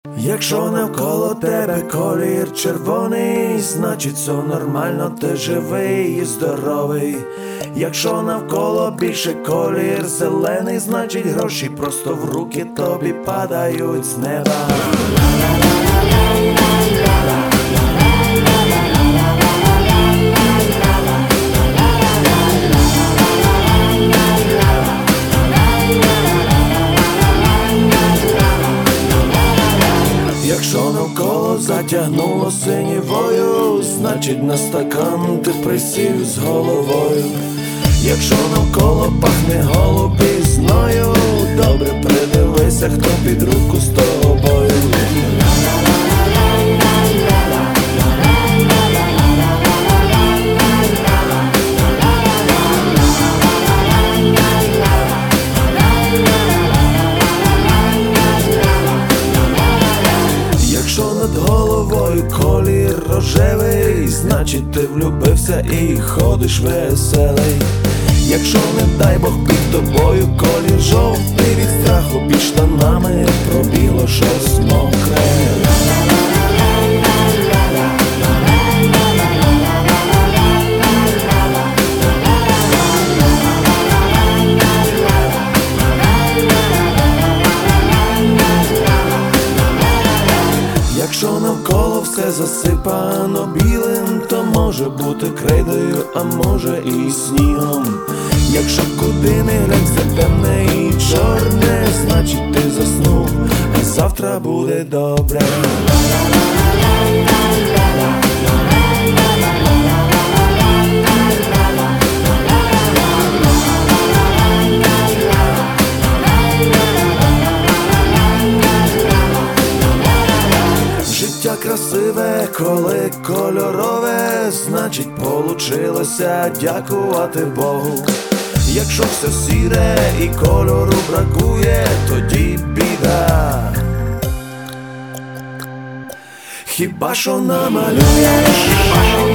Якщо навколо тебе колір червоний, значить все нормально, ти живий і здоровий. Якщо навколо більше колір зелений, значить гроші просто в руки тобі падають з неба. Якщо навколо затягнуло синівою, значить на стакан ти присів з головою. Якщо навколо пахне голубізною, добре придивися, хто під руку з тобою. Якщо над головою колір рожевий, значить ти влюбився і ходиш веселий. Якщо, не дай Бог, під тобою колір жовтий, від страху під штанами пробіло щось мокре. Якщо навколо все засипано білим, то може бути крейдою, а може і снігом. Якщо куди не глянь, все темне і чорне, значить ти заснув, а завтра буде добре. Життя красиве, коли кольорове, значить получилося дякувати Богу. Якщо все сіре і кольору бракує, тоді біда. Хіба що намалюєш